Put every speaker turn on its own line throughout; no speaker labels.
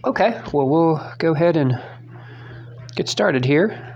Okay, well, we'll go ahead and get started here.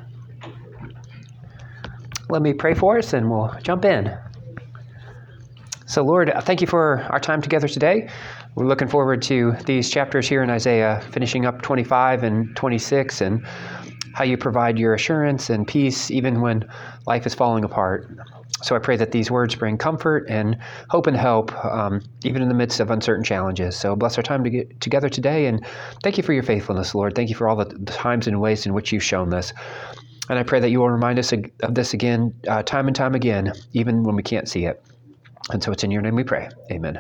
Let me pray for us and we'll jump in. So, Lord, thank you for our time together today. We're looking forward to these chapters here in Isaiah, finishing up 25 and 26, and how you provide your assurance and peace even when life is falling apart. So I pray that these words bring comfort and hope and help, even in the midst of uncertain challenges. So bless our time together today, and thank you for your faithfulness, Lord. Thank you for all the times and ways in which you've shown this. And I pray that you will remind us of this again, time and time again, even when we can't see it. And so it's in your name we pray. Amen.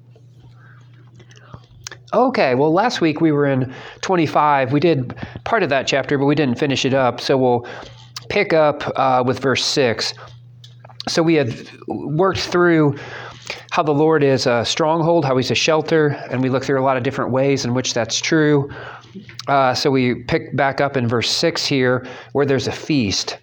Okay, well, last week we were in 25. We did part of that chapter, but we didn't finish it up. So we'll pick up with verse 6. So we had worked through how the Lord is a stronghold, how he's a shelter, and we looked through a lot of different ways in which that's true. So we pick back up in verse 6 here, where there's a feast.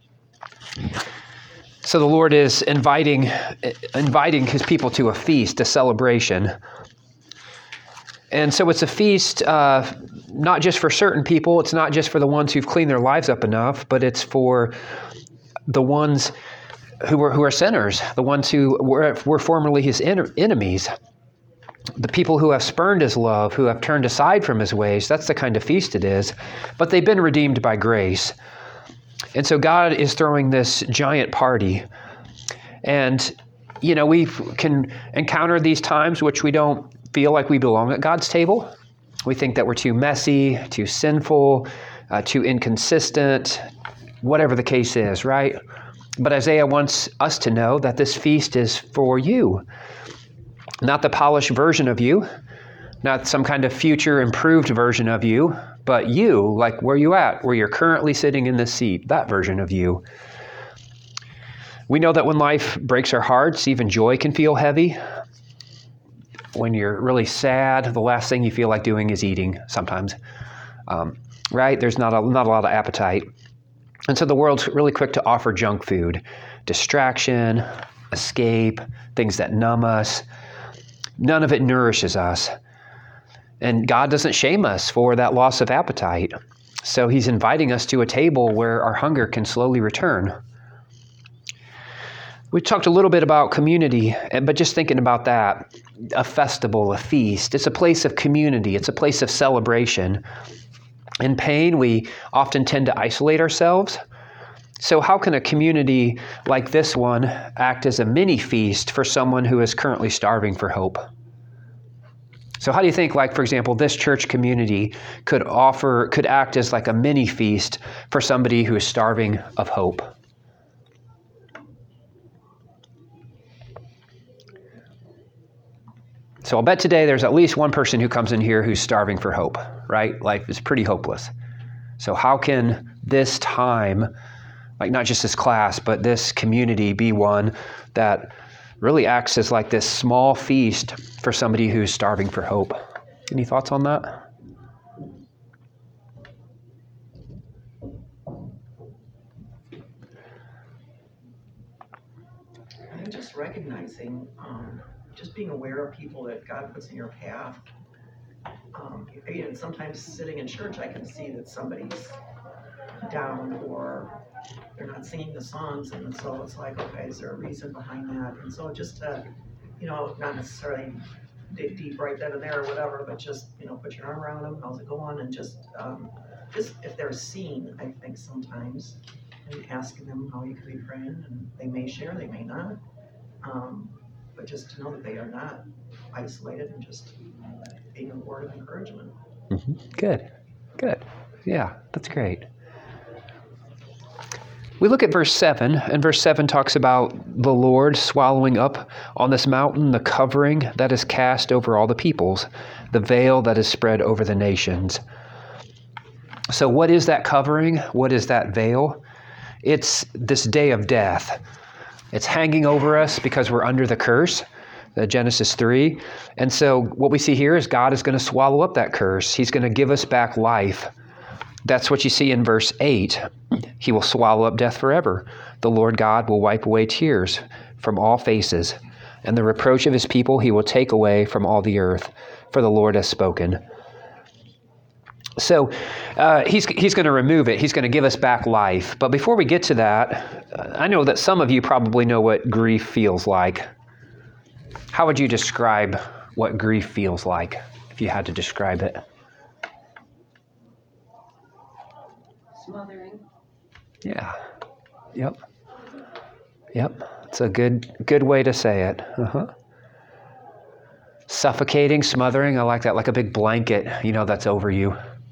So the Lord is inviting his people to a feast, a celebration. And so it's a feast not just for certain people. It's not just for the ones who've cleaned their lives up enough, but it's for the ones who are sinners, the ones who were formerly his enemies, the people who have spurned his love, who have turned aside from his ways. That's the kind of feast it is. But they've been redeemed by grace. And so God is throwing this giant party. And, you know, we can encounter these times which we don't feel like we belong at God's table. We think that we're too messy, too sinful, too inconsistent, whatever the case is, right? But Isaiah wants us to know that this feast is for you, not the polished version of you, not some kind of future improved version of you, but you, like where you at, where you're currently sitting in this seat, that version of you. We know that when life breaks our hearts, even joy can feel heavy. When you're really sad, the last thing you feel like doing is eating sometimes, right? There's not a lot of appetite. And so the world's really quick to offer junk food, distraction, escape, things that numb us. None of it nourishes us. And God doesn't shame us for that loss of appetite. So he's inviting us to a table where our hunger can slowly return. We talked a little bit about community, but just thinking about that, a festival, a feast, it's a place of community. It's a place of celebration. In pain, we often tend to isolate ourselves. So how can a community like this one act as a mini feast for someone who is currently starving for hope? So how do you think, like, for example, this church community could act as like a mini feast for somebody who is starving of hope? So I'll bet today there's at least one person who comes in here who's starving for hope, right? Life is pretty hopeless. So how can this time, like not just this class, but this community be one that really acts as like this small feast for somebody who's starving for hope? Any thoughts on that?
I think just recognizing, just being aware of people that God puts in your path. Sometimes sitting in church, I can see that somebody's down or they're not singing the songs, and so it's like, okay, is there a reason behind that? And so just to, not necessarily dig deep right then and there or whatever, but just, put your arm around them, how's it going? And just if they're seen, I think sometimes, and asking them how you could be praying, and they may share, they may not. But just to know that they are not isolated and just being a word of encouragement.
Mm-hmm. Good. Yeah, that's great. We look at verse 7, and verse 7 talks about the Lord swallowing up on this mountain the covering that is cast over all the peoples, the veil that is spread over the nations. So what is that covering? What is that veil? It's this day of death. It's hanging over us because we're under the curse, Genesis 3. And so what we see here is God is going to swallow up that curse. He's going to give us back life. That's what you see in verse 8. He will swallow up death forever. The Lord God will wipe away tears from all faces, and the reproach of his people he will take away from all the earth, for the Lord has spoken. So he's going to remove it. He's going to give us back life. But before we get to that, I know that some of you probably know what grief feels like. How would you describe what grief feels like if you had to describe it?
Smothering.
Yeah. Yep. It's a good way to say it. Suffocating, smothering. I like that. Like a big blanket, that's over you.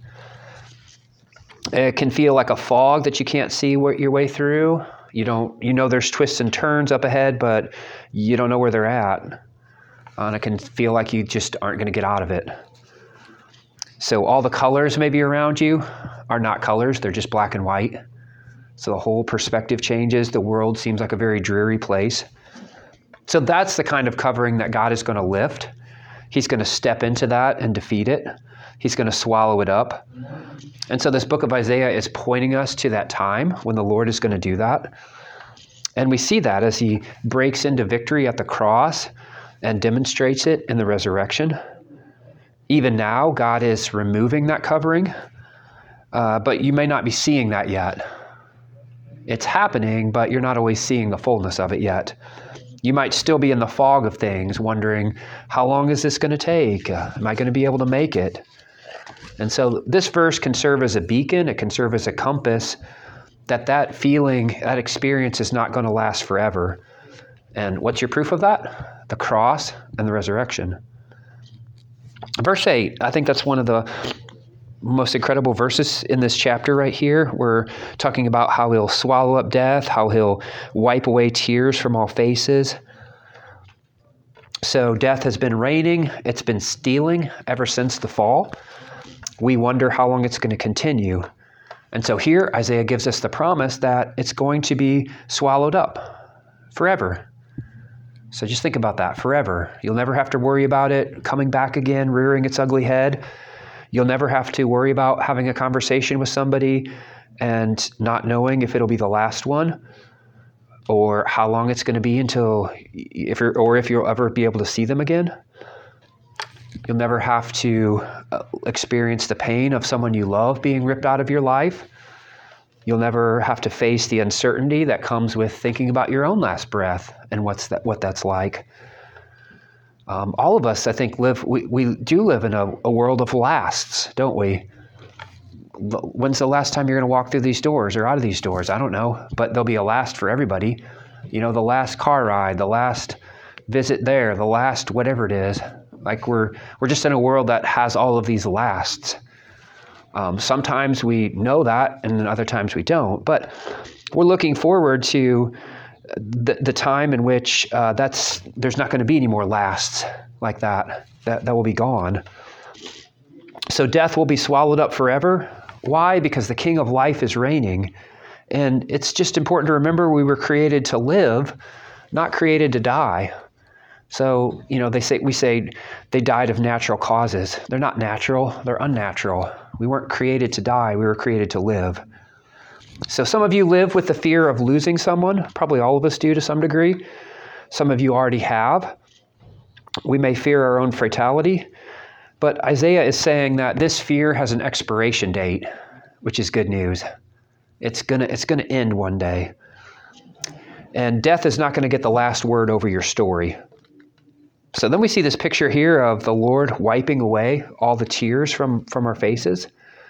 It can feel like a fog that you can't see your way through. There's twists and turns up ahead, but you don't know where they're at. And it can feel like you just aren't going to get out of it. So all the colors maybe around you are not colors. They're just black and white. So the whole perspective changes. The world seems like a very dreary place. So that's the kind of covering that God is going to lift. He's going to step into that and defeat it. He's going to swallow it up. And so this book of Isaiah is pointing us to that time when the Lord is going to do that. And we see that as he breaks into victory at the cross and demonstrates it in the resurrection. Even now, God is removing that covering, but you may not be seeing that yet. It's happening, but you're not always seeing the fullness of it yet. You might still be in the fog of things, wondering, how long is this going to take? Am I going to be able to make it? And so this verse can serve as a beacon. It can serve as a compass that feeling, that experience is not going to last forever. And what's your proof of that? The cross and the resurrection. Verse 8, I think that's one of the most incredible verses in this chapter right here. We're talking about how he'll swallow up death, how he'll wipe away tears from all faces. So death has been reigning. It's been stealing ever since the fall. We wonder how long it's going to continue. And so here, Isaiah gives us the promise that it's going to be swallowed up forever. So just think about that, forever. You'll never have to worry about it coming back again, rearing its ugly head. You'll never have to worry about having a conversation with somebody and not knowing if it'll be the last one or how long it's going to be until, if you'll ever be able to see them again. You'll never have to experience the pain of someone you love being ripped out of your life. You'll never have to face the uncertainty that comes with thinking about your own last breath and what that's like. All of us, I think, we do live in a world of lasts, don't we? When's the last time you're going to walk through these doors or out of these doors? I don't know, but there'll be a last for everybody. The last car ride, the last visit there, the last whatever it is. Like we're just in a world that has all of these lasts. Sometimes we know that, and then other times we don't. But we're looking forward to the time in which there's not going to be any more lasts like that. That will be gone. So death will be swallowed up forever. Why? Because the King of Life is reigning. And it's just important to remember we were created to live, not created to die. So, we say they died of natural causes. They're not natural, they're unnatural. We weren't created to die, we were created to live. So some of you live with the fear of losing someone. Probably all of us do to some degree. Some of you already have. We may fear our own fatality. But Isaiah is saying that this fear has an expiration date, which is good news. It's gonna end one day. And death is not going to get the last word over your story. So then we see this picture here of the Lord wiping away all the tears from our faces.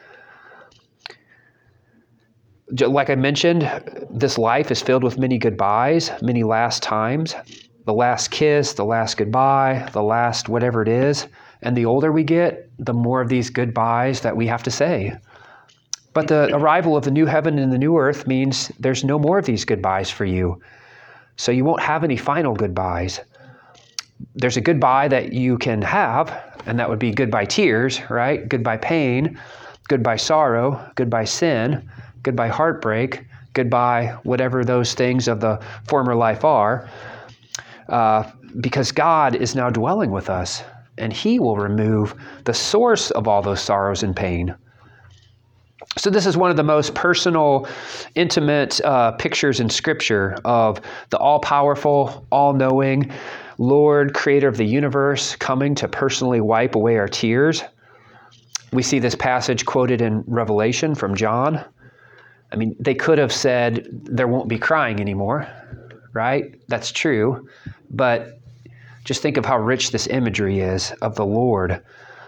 Like I mentioned, this life is filled with many goodbyes, many last times. The last kiss, the last goodbye, the last whatever it is. And the older we get, the more of these goodbyes that we have to say. But the arrival of the new heaven and the new earth means there's no more of these goodbyes for you. So you won't have any final goodbyes. There's a goodbye that you can have, and that would be goodbye tears, right? Goodbye pain, goodbye sorrow, goodbye sin, goodbye heartbreak, goodbye whatever those things of the former life are, because God is now dwelling with us, and He will remove the source of all those sorrows and pain. So this is one of the most personal, intimate pictures in Scripture of the all-powerful, all-knowing Lord, creator of the universe, coming to personally wipe away our tears. We see this passage quoted in Revelation from John. I mean, they could have said there won't be crying anymore, right? That's true. But just think of how rich this imagery is of the Lord.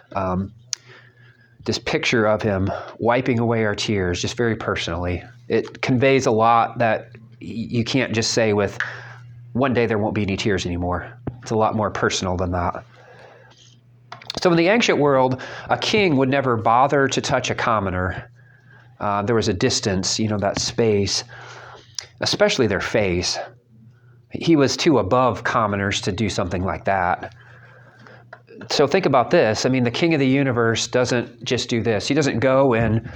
This picture of him wiping away our tears, just very personally. It conveys a lot that you can't just say with, one day there won't be any tears anymore. It's a lot more personal than that. So in the ancient world, a king would never bother to touch a commoner. There was a distance, that space, especially their face. He was too above commoners to do something like that. So think about this. I mean, the king of the universe doesn't just do this. He doesn't go and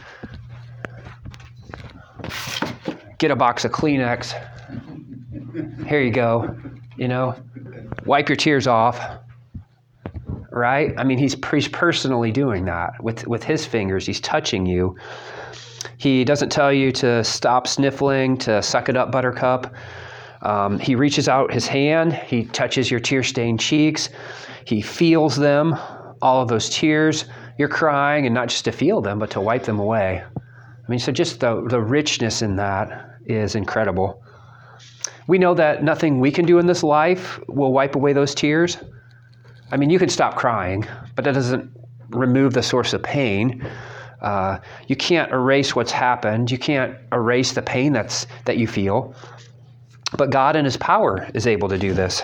get a box of Kleenex. Here you go. Wipe your tears off. Right? I mean, he's personally doing that with his fingers. He's touching you. He doesn't tell you to stop sniffling, to suck it up, buttercup. He reaches out his hand. He touches your tear-stained cheeks. He feels them, all of those tears. You're crying, and not just to feel them, but to wipe them away. I mean, so just the richness in that is incredible. We know that nothing we can do in this life will wipe away those tears. I mean, you can stop crying, but that doesn't remove the source of pain. You can't erase what's happened. You can't erase the pain that you feel. But God in his power is able to do this.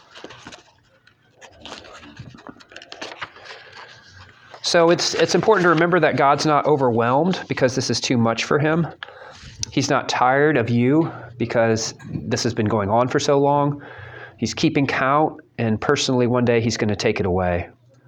So it's important to remember that God's not overwhelmed because this is too much for him. He's not tired of you because this has been going on for so long. He's keeping count, and personally one day he's going to take it away.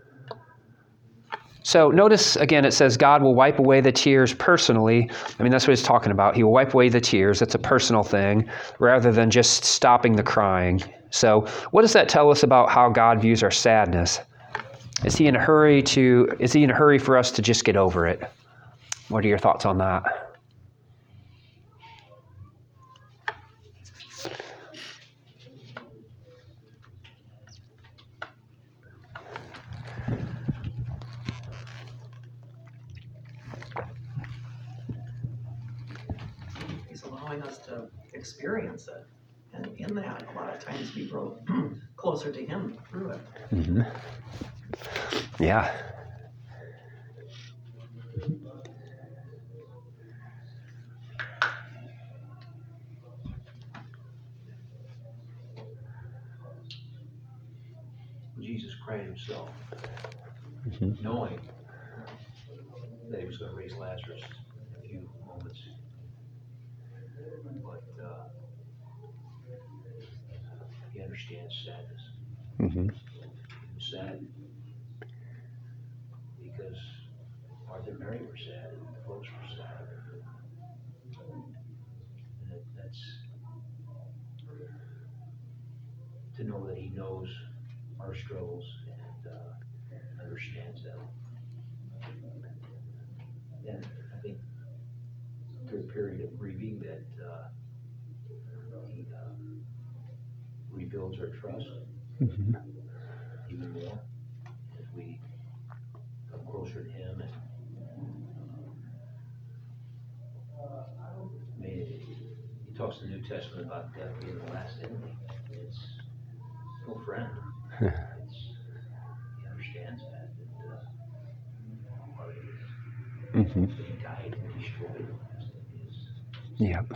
So notice, again, it says God will wipe away the tears personally. I mean, that's what he's talking about. He will wipe away the tears. It's a personal thing rather than just stopping the crying. So what does that tell us about how God views our sadness? Is he in a hurry for us to just get over it? What are your thoughts on that?
Us to experience it, and in that, a lot of times we grow closer to him through it.
Mm-hmm. Yeah.
Jesus cried himself, knowing that he was going to raise Lazarus in a few moments. But he understands sadness.
Mm-hmm.
He was sad because Martha and Mary were sad, and the folks were sad. And that's to know that he knows our struggles and understands them. And I think through a period of grieving that he rebuilds our trust even more as we come closer to him. And he talks in the New Testament about death being the last enemy. It's no friend. He understands that. He died and destroyed.
Yep.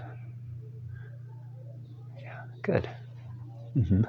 Yeah, good. Mm-hmm.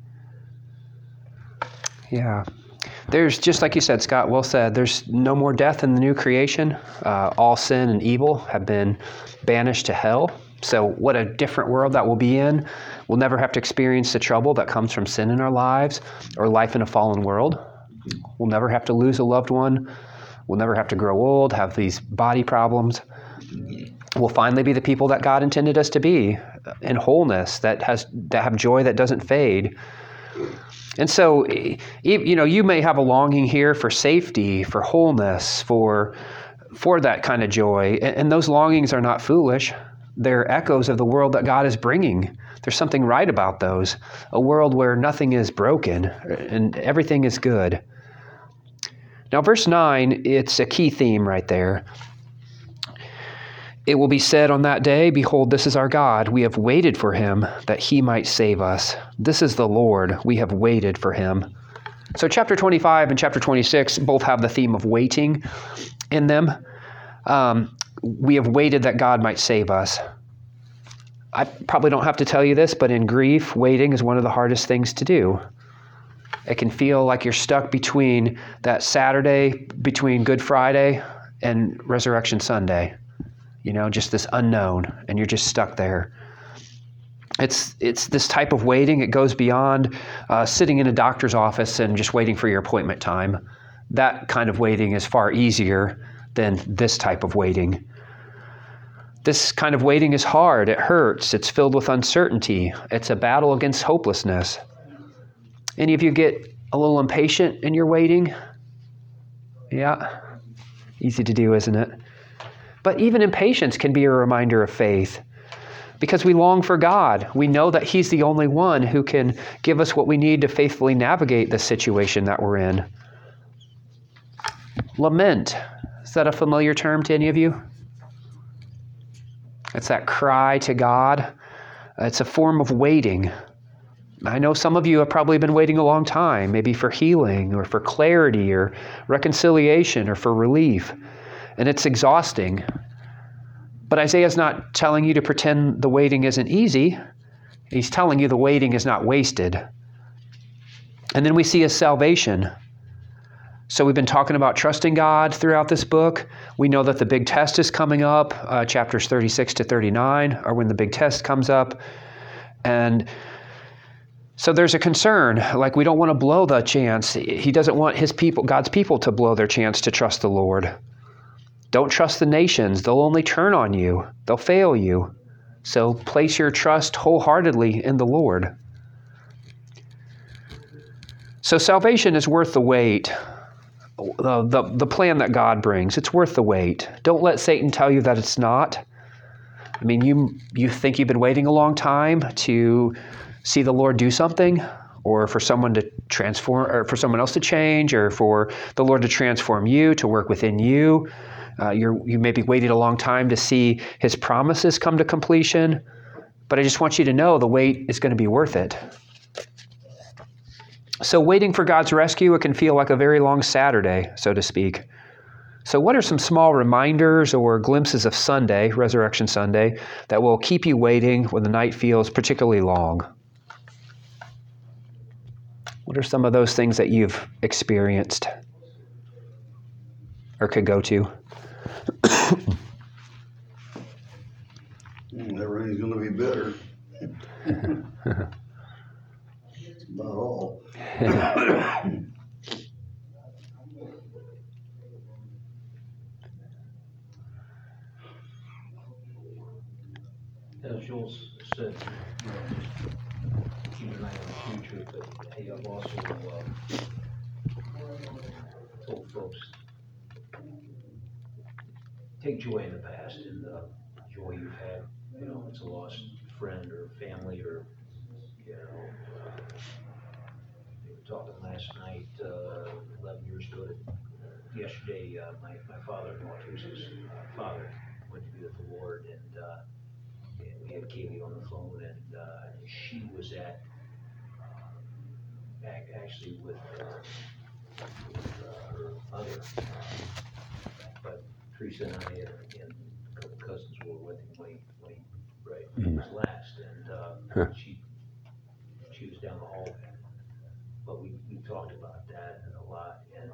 Yeah. There's, just like you said, Scott, well said, there's no more death in the new creation. All sin and evil have been banished to hell. So what a different world that will be in. We'll never have to experience the trouble that comes from sin in our lives or life in a fallen world. We'll never have to lose a loved one. We'll never have to grow old, have these body problems. We'll finally be the people that God intended us to be, in wholeness, that have joy that doesn't fade. And so, you may have a longing here for safety, for wholeness, for that kind of joy. And those longings are not foolish. They're echoes of the world that God is bringing. There's something right about those. A world where nothing is broken and everything is good. Now, verse 9, it's a key theme right there. It will be said on that day, behold, this is our God. We have waited for him that he might save us. This is the Lord. We have waited for him. So chapter 25 and chapter 26 both have the theme of waiting in them. We have waited that God might save us. I probably don't have to tell you this, but in grief, waiting is one of the hardest things to do. It can feel like you're stuck between that Saturday, between Good Friday and Resurrection Sunday. Just this unknown, and you're just stuck there. It's this type of waiting. It goes beyond sitting in a doctor's office and just waiting for your appointment time. That kind of waiting is far easier than this type of waiting. This kind of waiting is hard. It hurts. It's filled with uncertainty. It's a battle against hopelessness. Any of you get a little impatient in your waiting? Yeah. Easy to do, isn't it? But even impatience can be a reminder of faith because we long for God. We know that he's the only one who can give us what we need to faithfully navigate the situation that we're in. Lament. Is that a familiar term to any of you? It's that cry to God. It's a form of waiting. I know some of you have probably been waiting a long time, maybe for healing or for clarity or reconciliation or for relief. And it's exhausting. But Isaiah's not telling you to pretend the waiting isn't easy. He's telling you the waiting is not wasted. And then we see his salvation. So we've been talking about trusting God throughout this book. We know that the big test is coming up. Chapters 36 to 39 are when the big test comes up. And so there's a concern, like we don't want to blow the chance. He doesn't want his people, God's people, to blow their chance to trust the Lord. Don't trust the nations. They'll only turn on you. They'll fail you. So place your trust wholeheartedly in the Lord. So salvation is worth the wait. The plan that God brings, it's worth the wait. Don't let Satan tell you that it's not. I mean, you think you've been waiting a long time to see the Lord do something, or for someone to transform, or for someone else to change, or for the Lord to transform you, to work within you. You maybe waited a long time to see his promises come to completion, but I just want you to know the wait is going to be worth it. So waiting for God's rescue, it can feel like a very long Saturday, so to speak. So what are some small reminders or glimpses of Sunday, Resurrection Sunday, that will keep you waiting when the night feels particularly long? What are some of those things that you've experienced or could go to?
Everything's going to be better. That's about all.
As Joel said, just keep an eye on the future, but hey, I've also told folks, take joy in the past and the joy you've had. It's a lost friend or family or, we were talking last night, 11 years ago, yesterday, my father-in-law, who's his father, went to be with the Lord, and we had Kaylee on the phone, and she was actually with her mother, but Teresa and I and a couple cousins were with him when he was last, and she was down the hall, but we talked about that a lot, and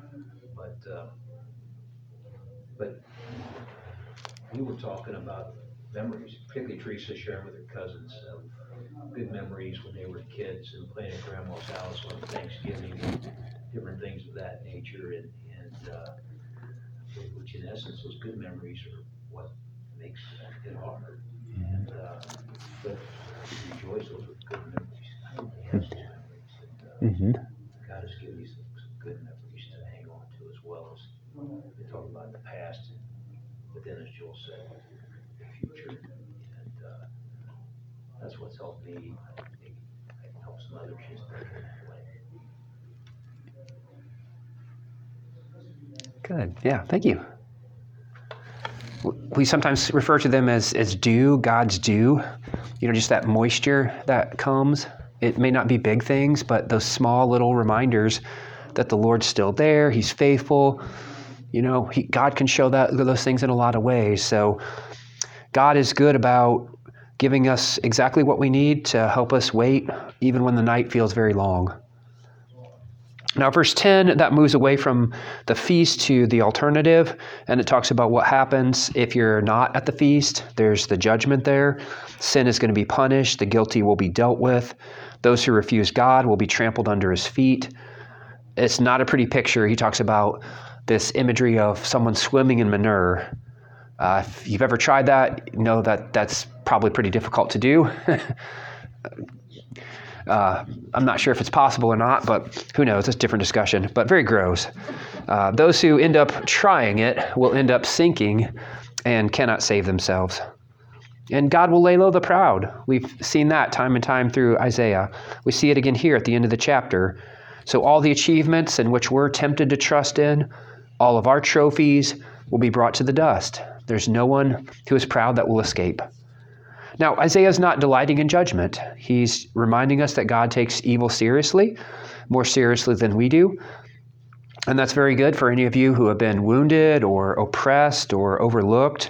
but we were talking about memories, particularly Teresa sharing with her cousins of good memories when they were kids and playing at Grandma's house on Thanksgiving, different things of that nature, and which in essence, those good memories are what makes it hard. And but rejoice those are good memories. I don't have those memories. And, God has given you some good memories to hang on to, as well as we talk about the past, but then as Joel said, the future, and that's what's helped me. I think it helps some others just think that way.
Good. Yeah, thank you. We sometimes refer to them as dew, God's dew. Just that moisture that comes. It may not be big things, but those small little reminders that the Lord's still there. He's faithful. God can show those things in a lot of ways. So God is good about giving us exactly what we need to help us wait, even when the night feels very long. Now, verse 10, that moves away from the feast to the alternative, and it talks about what happens if you're not at the feast. There's the judgment there. Sin is going to be punished. The guilty will be dealt with. Those who refuse God will be trampled under his feet. It's not a pretty picture. He talks about this imagery of someone swimming in manure. If you've ever tried that, you know that that's probably pretty difficult to do. I'm not sure if it's possible or not, but who knows? It's a different discussion, but very gross. Those who end up trying it will end up sinking and cannot save themselves. And God will lay low the proud. We've seen that time and time through Isaiah. We see it again here at the end of the chapter. So all the achievements in which we're tempted to trust in, all of our trophies will be brought to the dust. There's no one who is proud that will escape. Now, Isaiah is not delighting in judgment. He's reminding us that God takes evil seriously, more seriously than we do. And that's very good for any of you who have been wounded or oppressed or overlooked.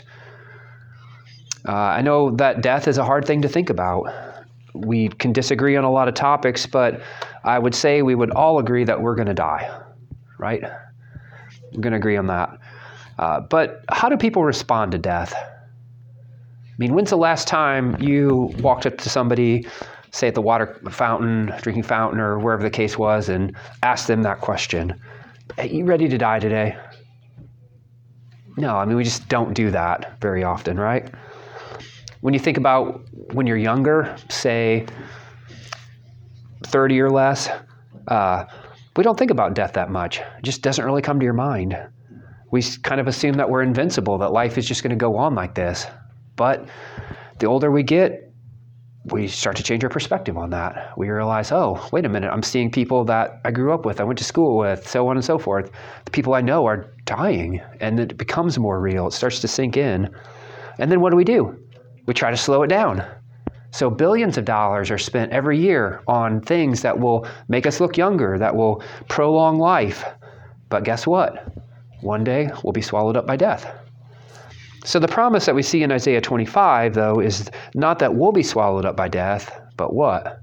I know that death is a hard thing to think about. We can disagree on a lot of topics, but I would say we would all agree that we're going to die, right? We're going to agree on that. But how do people respond to death? I mean, when's the last time you walked up to somebody, say at the water fountain, drinking fountain, or wherever the case was, and asked them that question? Hey, you ready to die today? No, I mean, we just don't do that very often, right? When you think about when you're younger, say 30 or less, we don't think about death that much. It just doesn't really come to your mind. We kind of assume that we're invincible, that life is just going to go on like this. But the older we get, we start to change our perspective on that. We realize, oh, wait a minute, I'm seeing people that I grew up with, I went to school with, so on and so forth. The people I know are dying, and it becomes more real. It starts to sink in. And then what do? We try to slow it down. So billions of dollars are spent every year on things that will make us look younger, that will prolong life. But guess what? One day we'll be swallowed up by death. So the promise that we see in Isaiah 25, though, is not that we'll be swallowed up by death, but what?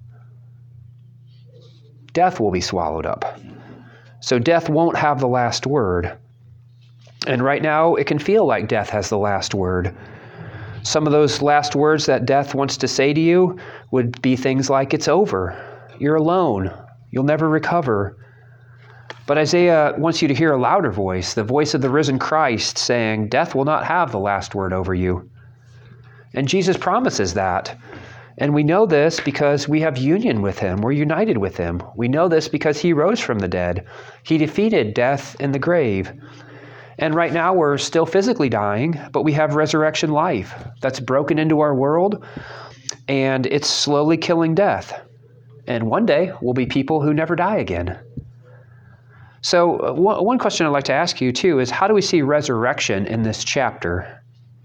Death will be swallowed up. So death won't have the last word. And right now, it can feel like death has the last word. Some of those last words that death wants to say to you would be things like, it's over. You're alone. You'll never recover. But Isaiah wants you to hear a louder voice, the voice of the risen Christ, saying, death will not have the last word over you. And Jesus promises that. And we know this because we have union with him. We're united with him. We know this because he rose from the dead. He defeated death in the grave. And right now we're still physically dying, but we have resurrection life that's broken into our world, and it's slowly killing death. And one day we'll be people who never die again. So one question I'd like to ask you, too, is how do we see resurrection in this chapter?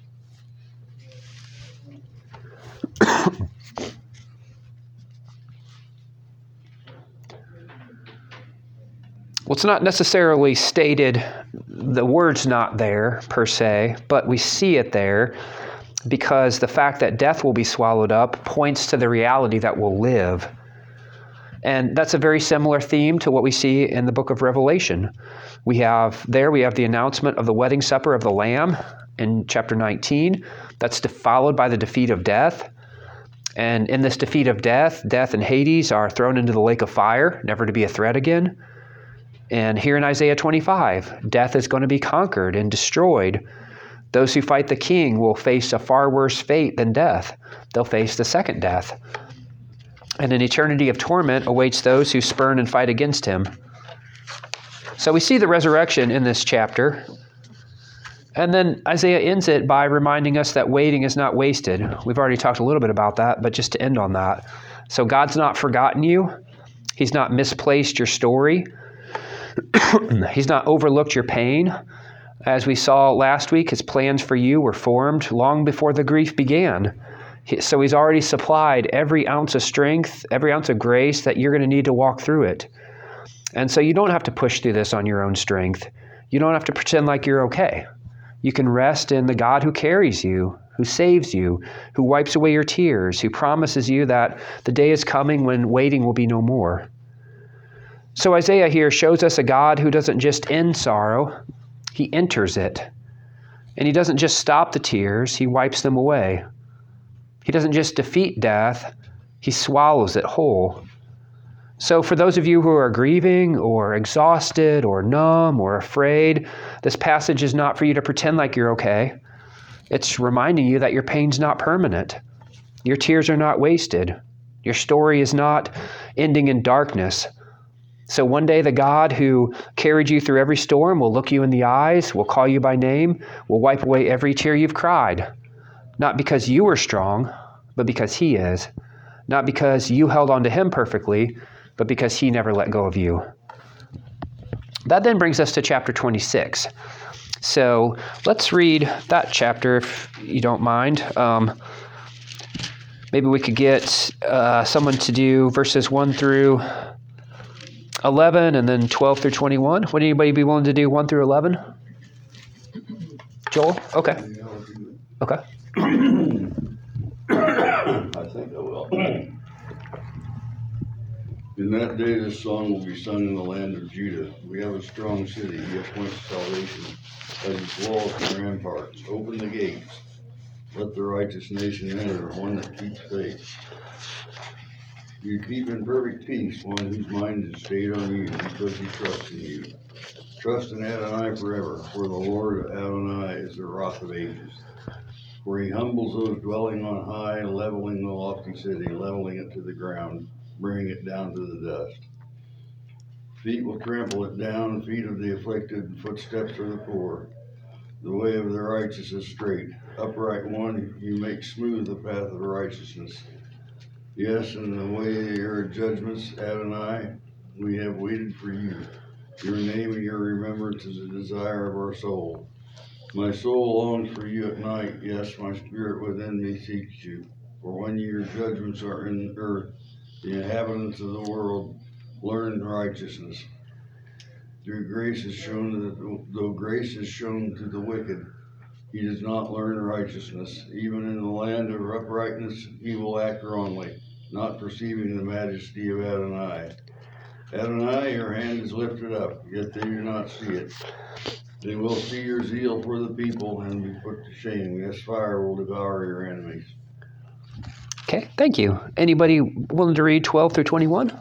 Well, it's not necessarily stated, the word's not there, per se, but we see it there because the fact that death will be swallowed up points to the reality that we'll live. And that's a very similar theme to what we see in the book of Revelation. We have the announcement of the wedding supper of the Lamb in chapter 19. That's followed by the defeat of death. And in this defeat of death, death and Hades are thrown into the lake of fire, never to be a threat again. And here in Isaiah 25, death is going to be conquered and destroyed. Those who fight the king will face a far worse fate than death. They'll face the second death. And an eternity of torment awaits those who spurn and fight against him. So we see the resurrection in this chapter. And then Isaiah ends it by reminding us that waiting is not wasted. We've already talked a little bit about that, but just to end on that. So God's not forgotten you. He's not misplaced your story. He's not overlooked your pain. As we saw last week, his plans for you were formed long before the grief began. So he's already supplied every ounce of strength, every ounce of grace that you're going to need to walk through it. And so you don't have to push through this on your own strength. You don't have to pretend like you're okay. You can rest in the God who carries you, who saves you, who wipes away your tears, who promises you that the day is coming when waiting will be no more. So Isaiah here shows us a God who doesn't just end sorrow, he enters it. And he doesn't just stop the tears, he wipes them away. He doesn't just defeat death, he swallows it whole. So for those of you who are grieving or exhausted or numb or afraid, this passage is not for you to pretend like you're okay. It's reminding you that your pain's not permanent. Your tears are not wasted. Your story is not ending in darkness. So one day the God who carried you through every storm will look you in the eyes, will call you by name, will wipe away every tear you've cried. Not because you were strong, but because he is. Not because you held on to him perfectly, but because he never let go of you. That then brings us to chapter 26. So let's read that chapter, if you don't mind. Maybe we could get someone to do verses 1 through 11 and then 12 through 21. Would anybody be willing to do 1 through 11? Joel? Okay. Okay.
I think I will. In that day this song will be sung in the land of Judah. We have a strong city, he appoints salvation as its walls and ramparts. Open the gates. Let the righteous nation enter, one that keeps faith. You keep in perfect peace one whose mind is stayed on you because he trusts in you. Trust in Adonai forever, for the Lord Adonai is the rock of ages. For he humbles those dwelling on high, leveling the lofty city, leveling it to the ground, bringing it down to the dust. Feet will trample it down, feet of the afflicted, footsteps of the poor. The way of the righteous is straight. Upright one, you make smooth the path of righteousness. Yes, in the way of your judgments, Adonai, we have waited for you. Your name and your remembrance is the desire of our soul. My soul longs for you at night. Yes, my spirit within me seeks you. For when your judgments are in the earth, the inhabitants of the world learn righteousness. Though grace is shown to the wicked, he does not learn righteousness. Even in the land of uprightness, he will act wrongly, not perceiving the majesty of Adonai. Adonai, your hand is lifted up, yet they do not see it. They will see your zeal for the people and be put to shame. Yes, fire will devour your enemies.
Okay, thank you. Anybody willing to read 12 through 21?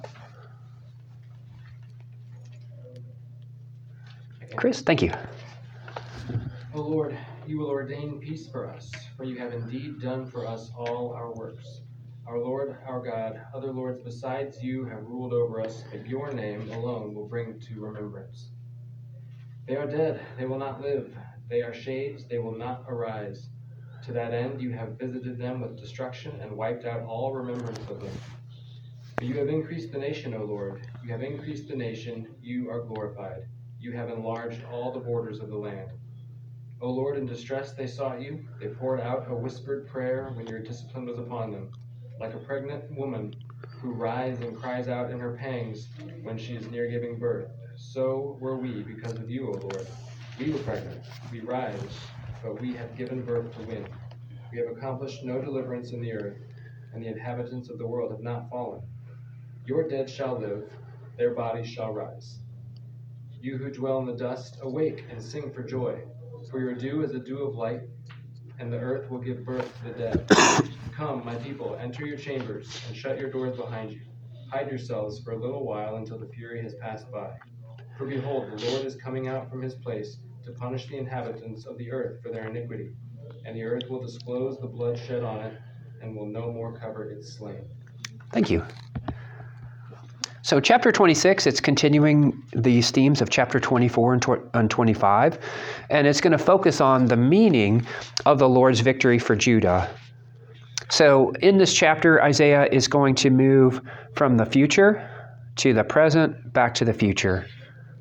Chris, thank you.
O Lord, you will ordain peace for us, for you have indeed done for us all our works. Our Lord, our God, other lords besides you have ruled over us, but your name alone will bring to remembrance. They are dead, they will not live. They are shades, they will not arise. To that end you have visited them with destruction and wiped out all remembrance of them. For you have increased the nation, O Lord. You have increased the nation, you are glorified. You have enlarged all the borders of the land. O Lord, in distress they sought you. They poured out a whispered prayer when your discipline was upon them, like a pregnant woman who writhes and cries out in her pangs when she is near giving birth. So were we because of you, O Lord. We were pregnant, we writhed, but we have given birth to wind. We have accomplished no deliverance in the earth, and the inhabitants of the world have not fallen. Your dead shall live, their bodies shall rise. You who dwell in the dust, awake and sing for joy, for your dew is a dew of light, and the earth will give birth to the dead. Come, my people, enter your chambers, and shut your doors behind you. Hide yourselves for a little while until the fury has passed by. For behold, the Lord is coming out from his place to punish the inhabitants of the earth for their iniquity, and the earth will disclose the blood shed on it, and will no more cover its slain.
Thank you. So chapter 26, it's continuing these themes of chapter 24 and 25, and it's going to focus on the meaning of the Lord's victory for Judah. So in this chapter, Isaiah is going to move from the future to the present, back to the future.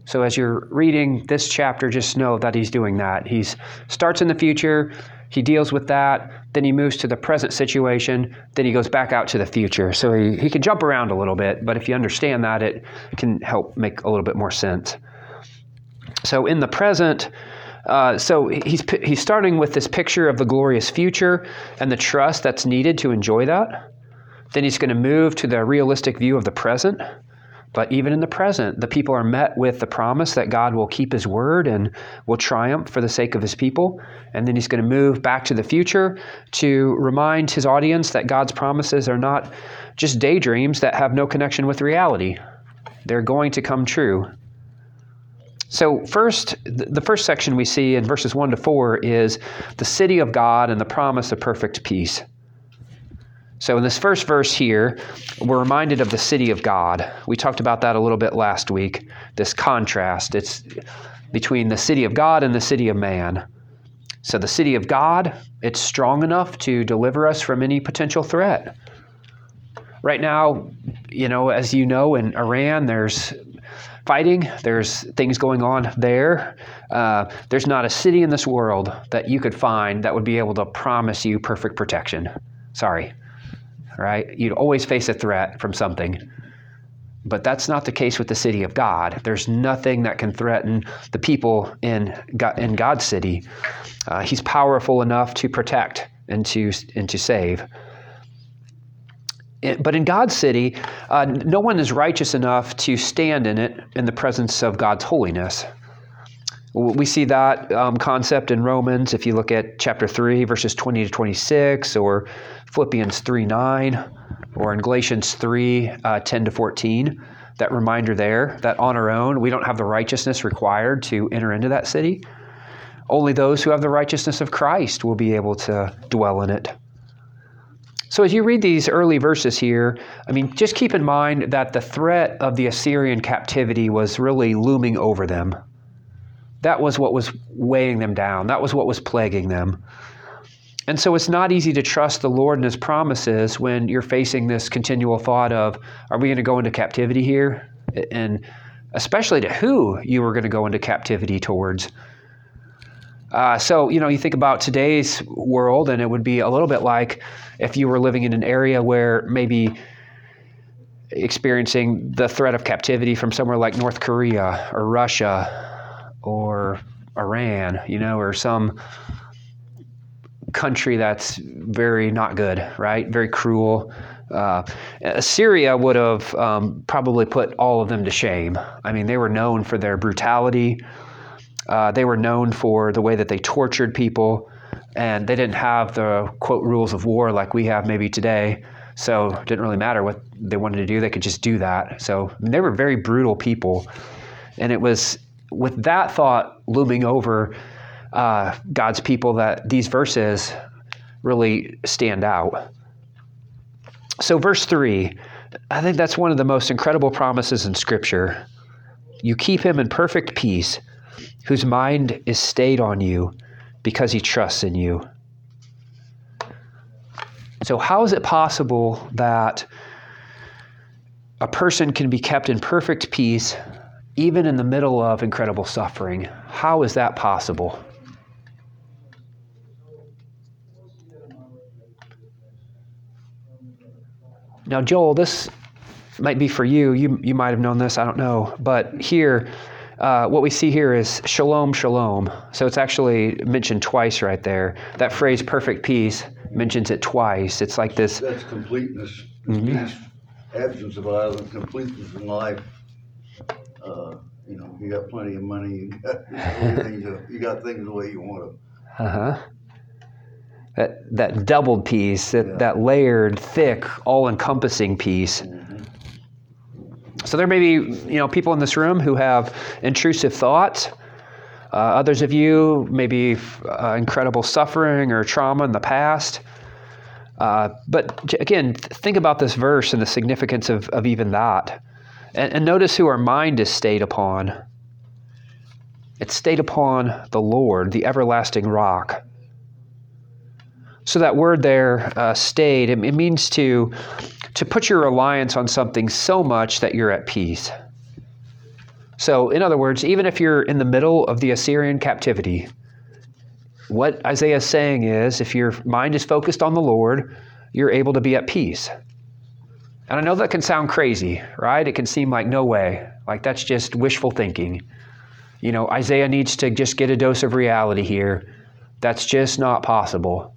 So as you're reading this chapter, just know that he's doing that. He starts in the future, he deals with that, then he moves to the present situation, then he goes back out to the future. So he can jump around a little bit, but if you understand that, it can help make a little bit more sense. So in the present, so he's starting with this picture of the glorious future and the trust that's needed to enjoy that. Then he's going to move to the realistic view of the present. But even in the present, the people are met with the promise that God will keep his word and will triumph for the sake of his people. And then he's going to move back to the future to remind his audience that God's promises are not just daydreams that have no connection with reality. They're going to come true. So the first section we see in verses 1 to 4 is the city of God and the promise of perfect peace. So in this first verse here, we're reminded of the city of God. We talked about that a little bit last week, this contrast. It's between the city of God and the city of man. So the city of God, it's strong enough to deliver us from any potential threat. Right now, as you know, in Iran, there's fighting. There's things going on there. There's not a city in this world that you could find that would be able to promise you perfect protection. Sorry. Right? You'd always face a threat from something. But that's not the case with the city of God. There's nothing that can threaten the people in God's city. He's powerful enough to protect and to save. But in God's city, no one is righteous enough to stand in it in the presence of God's holiness. We see that concept in Romans if you look at chapter 3, verses 20 to 26, or Philippians 3:9, or in Galatians 3:10 to 14. That reminder there that on our own, we don't have the righteousness required to enter into that city. Only those who have the righteousness of Christ will be able to dwell in it. So as you read these early verses here, just keep in mind that the threat of the Assyrian captivity was really looming over them. That was what was weighing them down. That was what was plaguing them. And so it's not easy to trust the Lord and his promises when you're facing this continual thought of, are we going to go into captivity here? And especially to who you were going to go into captivity towards. So you think about today's world, and it would be a little bit like if you were living in an area where maybe experiencing the threat of captivity from somewhere like North Korea or Russia or Iran, or some country that's very not good, right? Very cruel. Assyria would have probably put all of them to shame. They were known for their brutality. They were known for the way that they tortured people, and they didn't have the, quote, rules of war like we have maybe today. So it didn't really matter what they wanted to do. They could just do that. So they were very brutal people. And it was with that thought looming over God's people that these verses really stand out. So verse 3, I think that's one of the most incredible promises in Scripture. You keep him in perfect peace, whose mind is stayed on you because he trusts in you. So how is it possible that a person can be kept in perfect peace even in the middle of incredible suffering? How is that possible? Now, Joel, this might be for you. You might have known this, I don't know. But here, what we see here is shalom, shalom. So it's actually mentioned twice right there. That phrase, perfect peace, mentions it twice. It's like this.
That's completeness, peace, absence of violence, completeness in life. You got plenty of money. You got things the way you want them.
That doubled peace, that layered, thick, all-encompassing peace.
Mm-hmm.
So there may be, people in this room who have intrusive thoughts. Others of you maybe incredible suffering or trauma in the past. But again, think about this verse and the significance of even that. And notice who our mind is stayed upon. It's stayed upon the Lord, the everlasting rock. So that word there, stayed, it means to put your reliance on something so much that you're at peace. So, in other words, even if you're in the middle of the Assyrian captivity, what Isaiah is saying is, if your mind is focused on the Lord, you're able to be at peace. And I know that can sound crazy, right? It can seem like no way, like that's just wishful thinking. Isaiah needs to just get a dose of reality here. That's just not possible.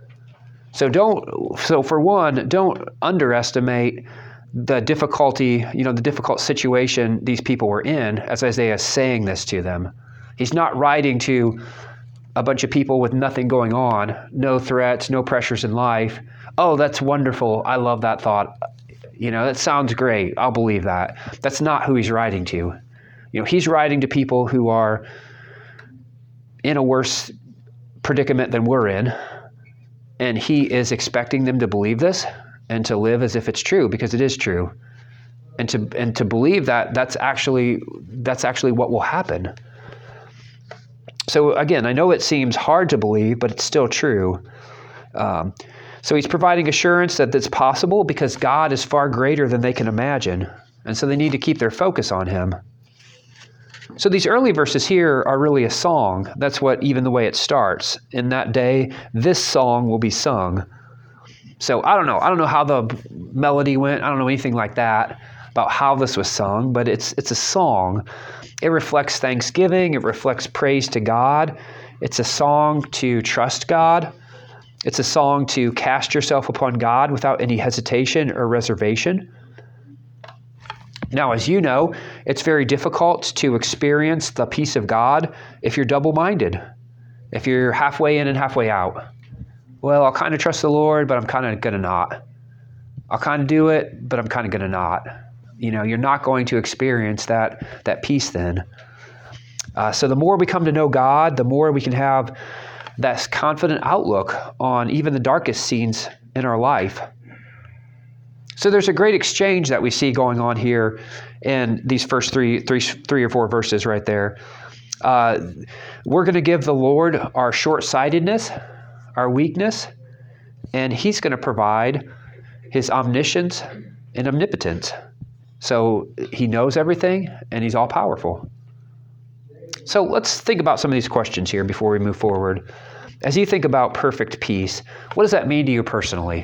So for one, don't underestimate the difficulty, the difficult situation these people were in as Isaiah is saying this to them. He's not writing to a bunch of people with nothing going on, no threats, no pressures in life. Oh, that's wonderful. I love that thought. That sounds great. I'll believe that. That's not who he's writing to. He's writing to people who are in a worse predicament than we're in, and he is expecting them to believe this and to live as if it's true, because it is true, and to believe that that's actually what will happen. So again, I know it seems hard to believe, but it's still true. So he's providing assurance that it's possible because God is far greater than they can imagine, and so they need to keep their focus on him. So these early verses here are really a song. That's what, even the way it starts. In that day, this song will be sung. So I don't know how the melody went. I don't know anything like that about how this was sung, but it's a song. It reflects thanksgiving. It reflects praise to God. It's a song to trust God. It's a song to cast yourself upon God without any hesitation or reservation. Now, as you know, it's very difficult to experience the peace of God if you're double-minded, if you're halfway in and halfway out. Well, I'll kind of trust the Lord, but I'm kind of going to not. I'll kind of do it, but I'm kind of going to not. You're not going to experience that peace then. So the more we come to know God, the more we can have that confident outlook on even the darkest scenes in our life. So there's a great exchange that we see going on here in these first three or four verses right there. We're going to give the Lord our short-sightedness, our weakness, and he's going to provide his omniscience and omnipotence. So he knows everything, and he's all-powerful. So let's think about some of these questions here before we move forward. As you think about perfect peace, what does that mean to you personally?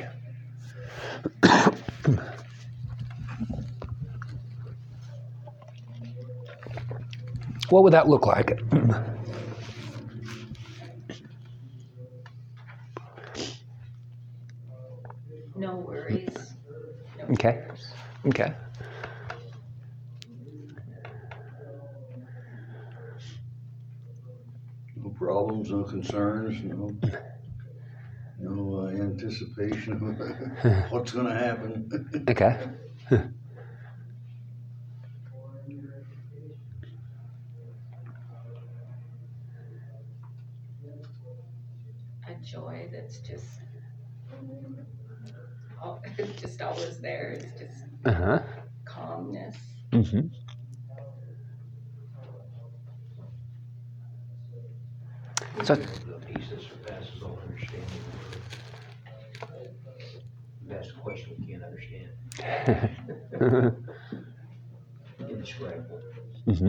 What would that look like?
No worries. No
Okay.
cares.
Okay.
No problems, no concerns, no anticipation of what's going to happen.
Okay.
A joy that's just, it's just always there. It's just
Uh-huh.
calmness.
Mm-hmm. So,
The peace that surpasses all understanding. That's the question we can't understand. Indescribable.
mm-hmm.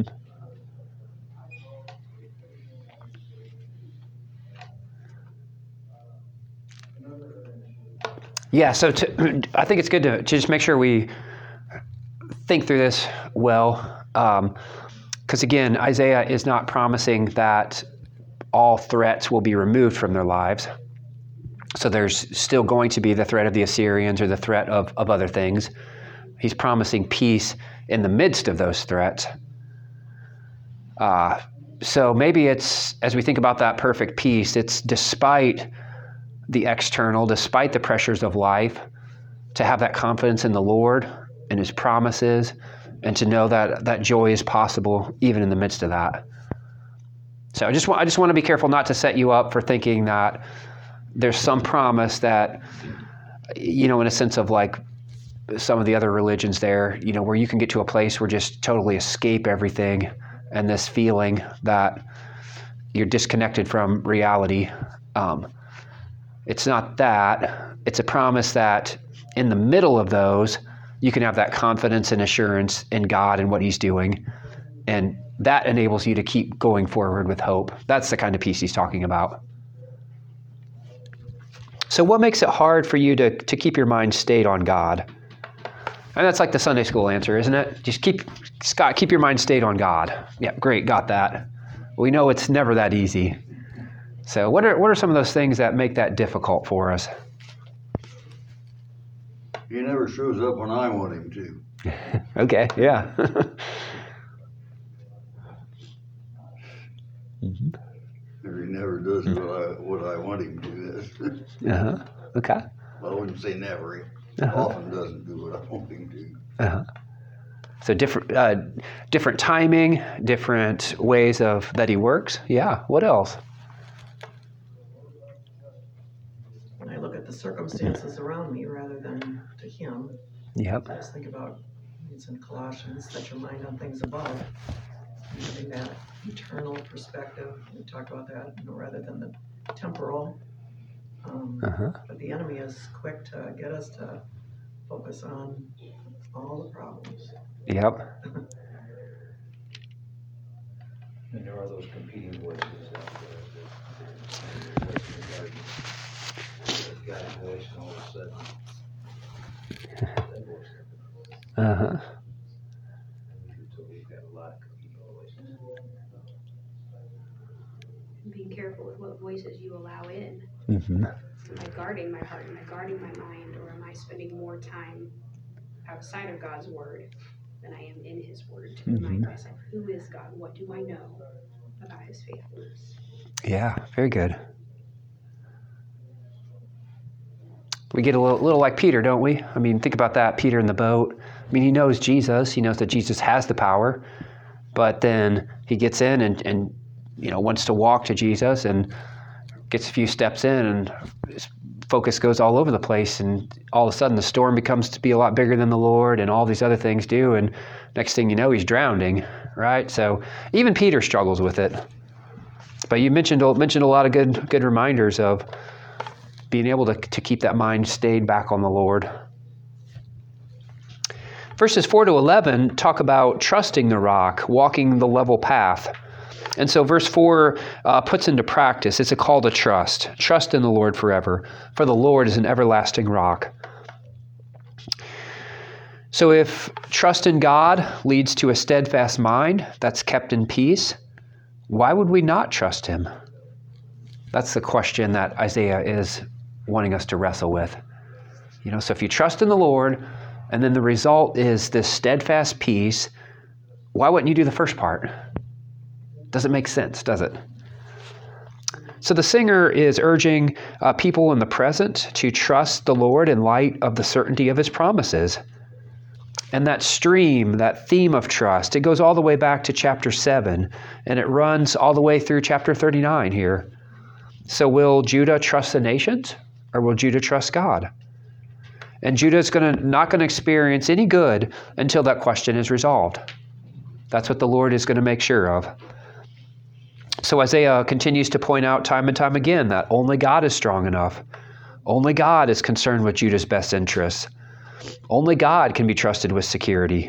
Yeah, so I think it's good to just make sure we think through this well, because again, Isaiah is not promising that all threats will be removed from their lives. So there's still going to be the threat of the Assyrians or the threat of other things. He's promising peace in the midst of those threats. So maybe it's, as we think about that perfect peace, it's despite the external, despite the pressures of life, to have that confidence in the Lord and his promises, and to know that that joy is possible even in the midst of that. So I just want to be careful not to set you up for thinking that there's some promise that, in a sense of like some of the other religions there, where you can get to a place where just totally escape everything and this feeling that you're disconnected from reality. It's not that. It's a promise that in the middle of those, you can have that confidence and assurance in God and what he's doing. And that enables you to keep going forward with hope. That's the kind of peace he's talking about. So what makes it hard for you to keep your mind stayed on God? And that's like the Sunday school answer, isn't it? Just Scott, keep your mind stayed on God. Yeah, great, got that. We know it's never that easy. So what are some of those things that make that difficult for us?
He never shows up when I want him to.
Okay, yeah.
Or he never does what I want him to.
Uh-huh. Okay.
I wouldn't say never. He
Uh-huh.
often doesn't do what I want him to.
Uh-huh. So different timing, different ways of that he works. Yeah. What else?
When I look at the circumstances around me rather than to him,
Yep.
I just think about, it's in Colossians, set your mind on things above, having that eternal perspective. We talked about that, rather than the temporal.
Uh-huh.
But the enemy is quick to get us to focus on all the problems.
Yep.
And there are those competing voices out there. That got a voice, and all of a sudden, that voice.
Uh-huh.
So we've got a lot of competing voices.
Being careful with what voices you allow in.
Mm-hmm.
Am I guarding my heart? Am I guarding my mind? Or am I spending more time outside of God's word than I am in his word to remind myself, who is God? What do I know about his faithfulness?
Yeah, very good. We get a little like Peter, don't we? I mean, think about that, Peter in the boat. I mean, he knows Jesus. He knows that Jesus has the power. But then he gets in and wants to walk to Jesus and gets a few steps in, and his focus goes all over the place. And all of a sudden, the storm becomes to be a lot bigger than the Lord, and all these other things do. And next thing you know, he's drowning, right? So even Peter struggles with it. But you mentioned a lot of good reminders of being able to keep that mind stayed back on the Lord. Verses 4 to 11 talk about trusting the rock, walking the level path. And so verse 4 puts into practice, it's a call to trust. Trust in the Lord forever, for the Lord is an everlasting rock. So if trust in God leads to a steadfast mind that's kept in peace, why would we not trust him? That's the question that Isaiah is wanting us to wrestle with. So if you trust in the Lord, and then the result is this steadfast peace, why wouldn't you do the first part? Doesn't make sense, does it? So the singer is urging people in the present to trust the Lord in light of the certainty of his promises. And that stream, that theme of trust, it goes all the way back to chapter 7, and it runs all the way through chapter 39 here. So will Judah trust the nations, or will Judah trust God? And Judah is not going to experience any good until that question is resolved. That's what the Lord is going to make sure of. So Isaiah continues to point out time and time again that only God is strong enough. Only God is concerned with Judah's best interests. Only God can be trusted with security.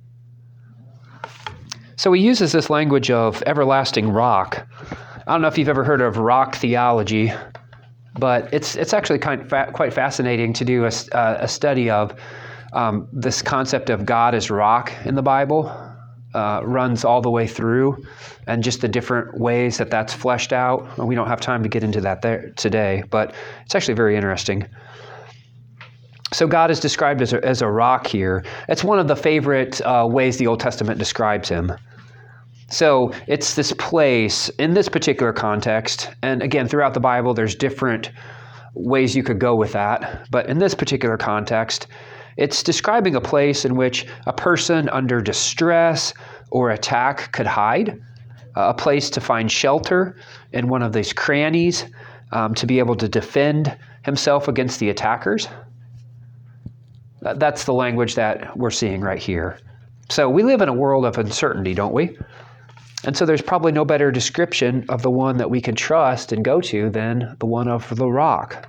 So he uses this language of everlasting rock. I don't know if you've ever heard of rock theology, but it's actually quite fascinating to do a study of this concept of God as rock in the Bible. Runs all the way through, and just the different ways that that's fleshed out. We don't have time to get into that there today, but it's actually very interesting. So God is described as a rock here. It's one of the favorite ways the Old Testament describes him. So it's this place in this particular context, and again, throughout the Bible, there's different ways you could go with that, but in this particular context, it's describing a place in which a person under distress or attack could hide, a place to find shelter in one of these crannies, to be able to defend himself against the attackers. That's the language that we're seeing right here. So we live in a world of uncertainty, don't we? And so there's probably no better description of the one that we can trust and go to than the one of the rock.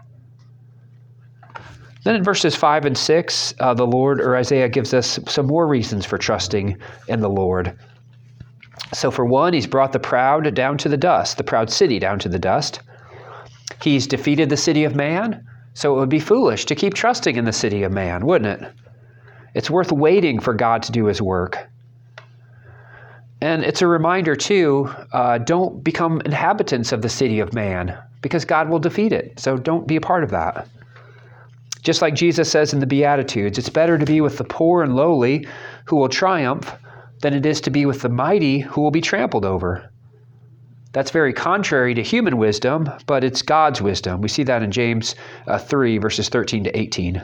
Then in verses 5 and 6, the Lord, or Isaiah, gives us some more reasons for trusting in the Lord. So for one, he's brought the proud down to the dust, the proud city down to the dust. He's defeated the city of man, so it would be foolish to keep trusting in the city of man, wouldn't it? It's worth waiting for God to do his work. And it's a reminder, too, don't become inhabitants of the city of man, because God will defeat it. So don't be a part of that. Just like Jesus says in the Beatitudes, it's better to be with the poor and lowly who will triumph than it is to be with the mighty who will be trampled over. That's very contrary to human wisdom, but it's God's wisdom. We see that in James 3, verses 13 to 18.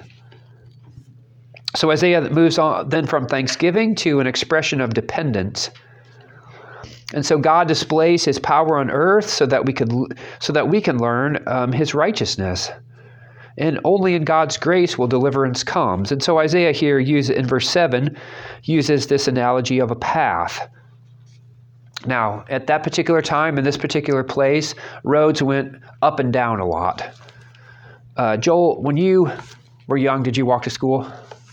So Isaiah moves on then from thanksgiving to an expression of dependence. And so God displays his power on earth so that we can learn his righteousness. And only in God's grace will deliverance comes. And so Isaiah here in verse 7 uses this analogy of a path. Now, at that particular time, in this particular place, roads went up and down a lot. Joel, when you were young, did you walk to school?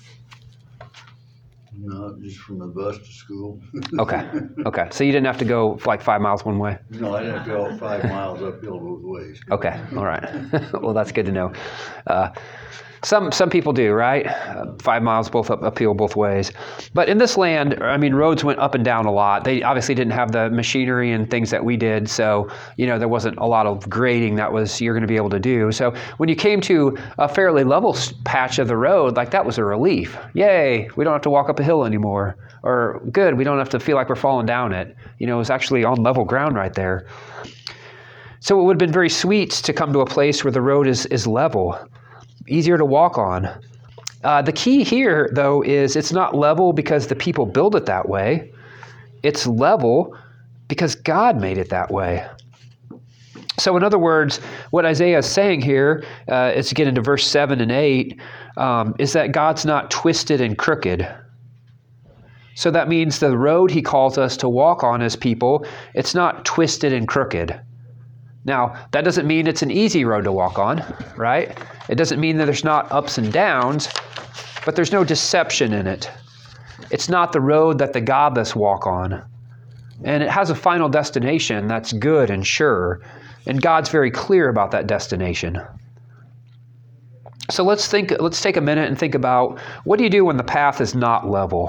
No, just from the bus to school.
Okay. So you didn't have to go like 5 miles one way?
No, I didn't go 5 miles uphill both ways.
Okay, all right. Well, that's good to know. Some people do, right? 5 miles uphill both ways. But in this land, I mean, roads went up and down a lot. They obviously didn't have the machinery and things that we did, so there wasn't a lot of grading that you're going to be able to do. So when you came to a fairly level patch of the road, like that was a relief. Yay, we don't have to walk up a hill anymore. Or good, we don't have to feel like we're falling down it. It was actually on level ground right there. So it would have been very sweet to come to a place where the road is level, easier to walk on. The key here, though, is it's not level because the people build it that way. It's level because God made it that way. So in other words, what Isaiah is saying here, is to get into verse 7 and 8, is that God's not twisted and crooked. So that means the road he calls us to walk on as people, it's not twisted and crooked. Now, that doesn't mean it's an easy road to walk on, right? It doesn't mean that there's not ups and downs, but there's no deception in it. It's not the road that the godless walk on. And it has a final destination that's good and sure, and God's very clear about that destination. So let's take a minute and think about, what do you do when the path is not level?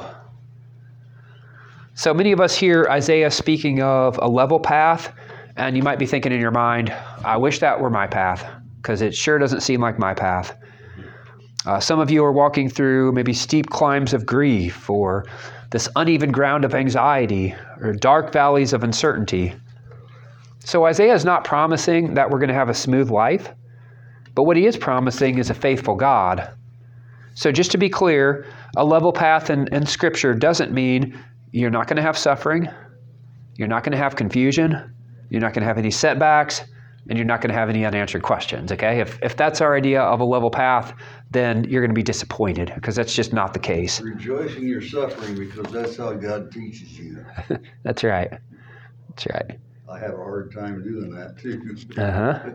So many of us hear Isaiah speaking of a level path, and you might be thinking in your mind, I wish that were my path, because it sure doesn't seem like my path. Some of you are walking through maybe steep climbs of grief, or this uneven ground of anxiety, or dark valleys of uncertainty. So Isaiah is not promising that we're going to have a smooth life, but what he is promising is a faithful God. So just to be clear, a level path in Scripture doesn't mean you're not going to have suffering, you're not going to have confusion, you're not going to have any setbacks, and you're not going to have any unanswered questions, okay? If that's our idea of a level path, then you're going to be disappointed, because that's just not the case.
Rejoice in your suffering, because that's how God teaches you.
That's right. That's right.
I have a hard time doing that, too.
Uh-huh.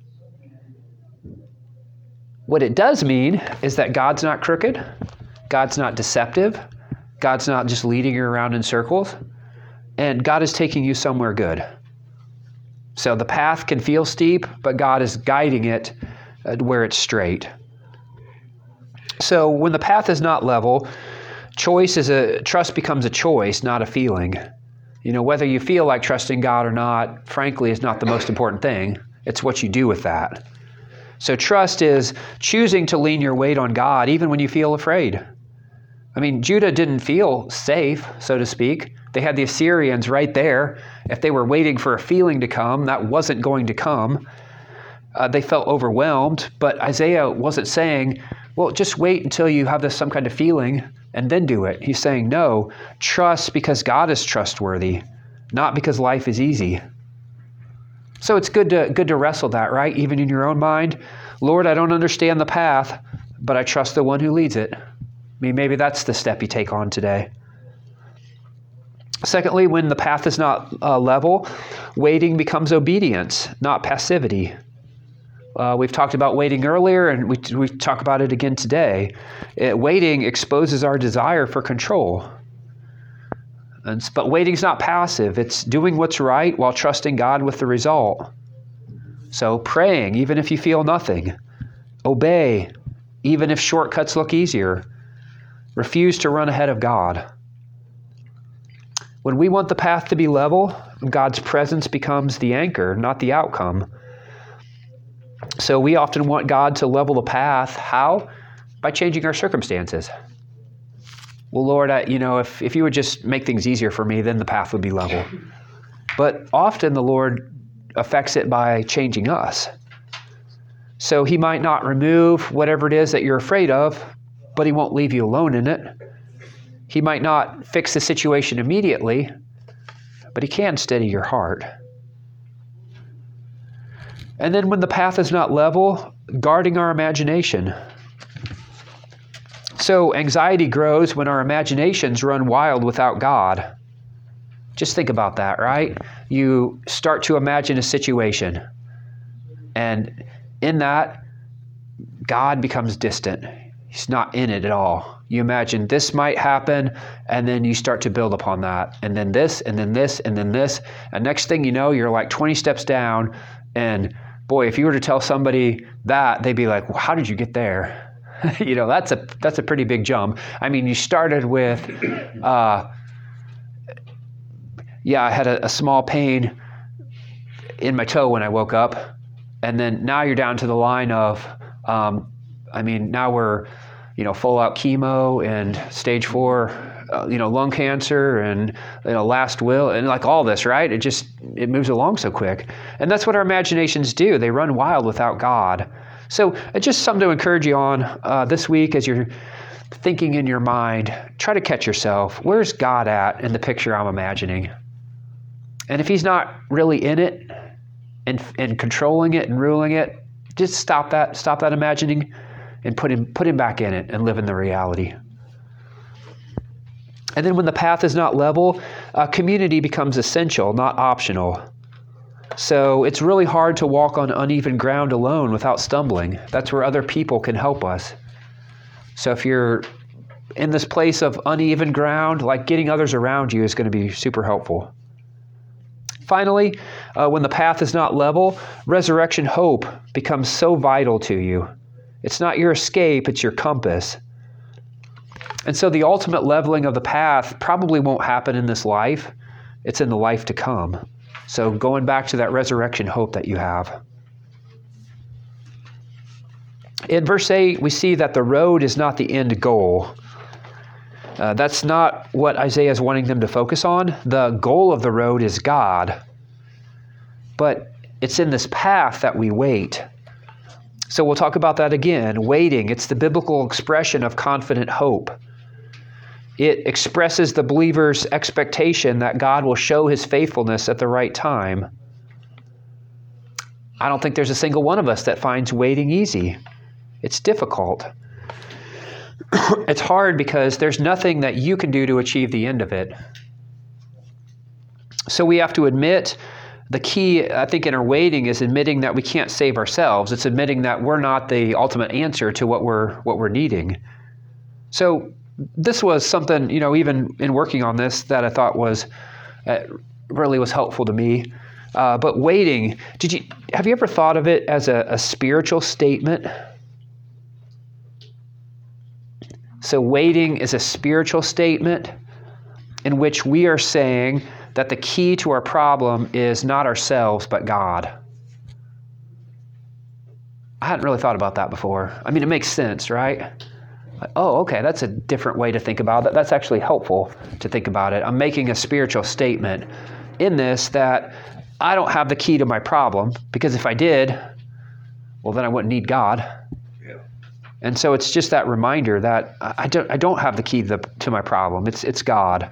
What it does mean is that God's not crooked, God's not deceptive, God's not just leading you around in circles, and God is taking you somewhere good. So the path can feel steep, but God is guiding it where it's straight. So when the path is not level, trust becomes a choice, not a feeling. Whether you feel like trusting God or not, frankly, is not the most important thing. It's what you do with that. So trust is choosing to lean your weight on God even when you feel afraid. I mean, Judah didn't feel safe, so to speak. They had the Assyrians right there. If they were waiting for a feeling to come, that wasn't going to come. They felt overwhelmed, but Isaiah wasn't saying, well, just wait until you have some kind of feeling and then do it. He's saying, no, trust because God is trustworthy, not because life is easy. So it's good to wrestle that, right? Even in your own mind. Lord, I don't understand the path, but I trust the one who leads it. I mean, maybe that's the step you take on today. Secondly, when the path is not level, waiting becomes obedience, not passivity. We've talked about waiting earlier, and we talk about it again today. Waiting exposes our desire for control. But waiting's not passive. It's doing what's right while trusting God with the result. So praying, even if you feel nothing. Obey, even if shortcuts look easier. Refuse to run ahead of God. When we want the path to be level, God's presence becomes the anchor, not the outcome. So we often want God to level the path. How? By changing our circumstances. Well, Lord, if you would just make things easier for me, then the path would be level. But often the Lord affects it by changing us. So he might not remove whatever it is that you're afraid of, but he won't leave you alone in it. He might not fix the situation immediately, but he can steady your heart. And then when the path is not level, guarding our imagination. So anxiety grows when our imaginations run wild without God. Just think about that, right? You start to imagine a situation, and in that, God becomes distant. He's not in it at all. You imagine this might happen, and then you start to build upon that. And then this, and then this, and then this. And next thing you know, you're like 20 steps down. And boy, if you were to tell somebody that, they'd be like, well, how did you get there? That's a pretty big jump. I mean, you started with, I had a small pain in my toe when I woke up. And then now you're down to the line of, now we're, full out chemo and stage 4, lung cancer and, last will and like all this, right? It moves along so quick. And that's what our imaginations do. They run wild without God. So it's just something to encourage you on this week as you're thinking in your mind. Try to catch yourself. Where's God at in the picture I'm imagining? And if he's not really in it and controlling it and ruling it, just stop that imagining and put him back in it and live in the reality. And then when the path is not level, community becomes essential, not optional. So it's really hard to walk on uneven ground alone without stumbling. That's where other people can help us. So if you're in this place of uneven ground, like getting others around you is going to be super helpful. Finally, when the path is not level, resurrection hope becomes so vital to you. It's not your escape, it's your compass. And so the ultimate leveling of the path probably won't happen in this life. It's in the life to come. So going back to that resurrection hope that you have. In verse 8, we see that the road is not the end goal. That's not what Isaiah is wanting them to focus on. The goal of the road is God. But it's in this path that we wait. So we'll talk about that again. Waiting, it's the biblical expression of confident hope. It expresses the believer's expectation that God will show his faithfulness at the right time. I don't think there's a single one of us that finds waiting easy. It's difficult. It's hard because there's nothing that you can do to achieve the end of it. So we have to admit, the key, I think, in our waiting is admitting that we can't save ourselves. It's admitting that we're not the ultimate answer to what we're needing. So this was something, even in working on this, that I thought really was helpful to me. But waiting, have you ever thought of it as a spiritual statement? So waiting is a spiritual statement in which we are saying that the key to our problem is not ourselves, but God. I hadn't really thought about that before. I mean, it makes sense, right? Oh, okay, that's a different way to think about it. That's actually helpful to think about it. I'm making a spiritual statement in this that I don't have the key to my problem, because if I did, well, then I wouldn't need God. Yeah. And so it's just that reminder that I don't have the key to my problem. It's God.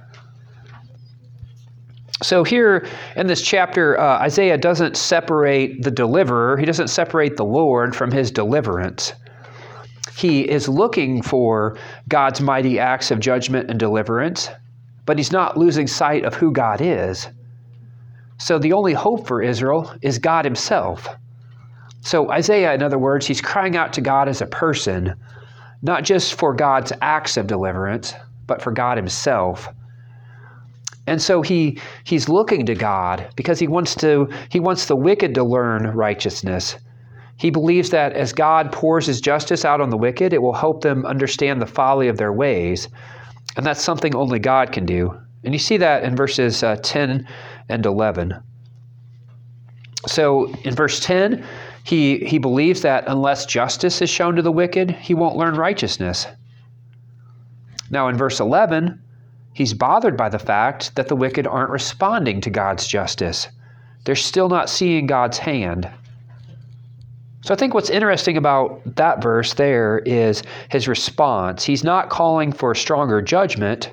So here in this chapter, Isaiah doesn't separate the deliverer. He doesn't separate the Lord from his deliverance. He is looking for God's mighty acts of judgment and deliverance, but he's not losing sight of who God is. So the only hope for Israel is God himself. So Isaiah, in other words, he's crying out to God as a person, not just for God's acts of deliverance, but for God himself. And so he's looking to God because he wants the wicked to learn righteousness. He believes that as God pours his justice out on the wicked, it will help them understand the folly of their ways. And that's something only God can do. And you see that in verses 10 and 11. So in verse 10, he believes that unless justice is shown to the wicked, he won't learn righteousness. Now in verse 11, he's bothered by the fact that the wicked aren't responding to God's justice. They're still not seeing God's hand. So I think what's interesting about that verse there is his response. He's not calling for stronger judgment,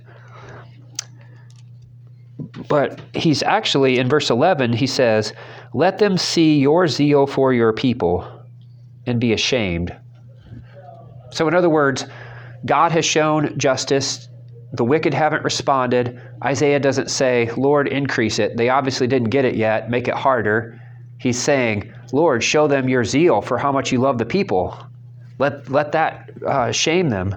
but he's actually, in verse 11, he says, "Let them see your zeal for your people and be ashamed." So in other words, God has shown justice. The wicked haven't responded. Isaiah doesn't say, "Lord, increase it." They obviously didn't get it yet. Make it harder. He's saying, "Lord, show them your zeal for how much you love the people. Let that shame them."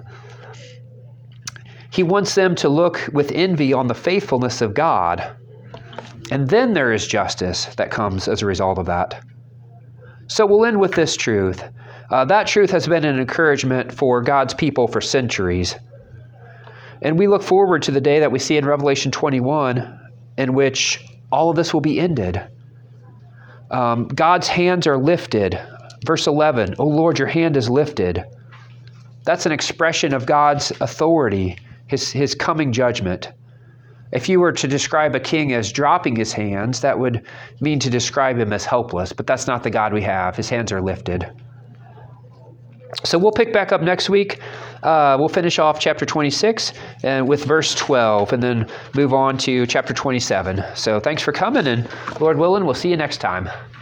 He wants them to look with envy on the faithfulness of God. And then there is justice that comes as a result of that. So we'll end with this truth. That truth has been an encouragement for God's people for centuries. And we look forward to the day that we see in Revelation 21 in which all of this will be ended. God's hands are lifted. Verse 11, "O Lord, your hand is lifted." That's an expression of God's authority, his coming judgment. If you were to describe a king as dropping his hands, that would mean to describe him as helpless, but that's not the God we have. His hands are lifted. So we'll pick back up next week. We'll finish off chapter 26 and with verse 12 and then move on to chapter 27. So thanks for coming, and Lord willing, we'll see you next time.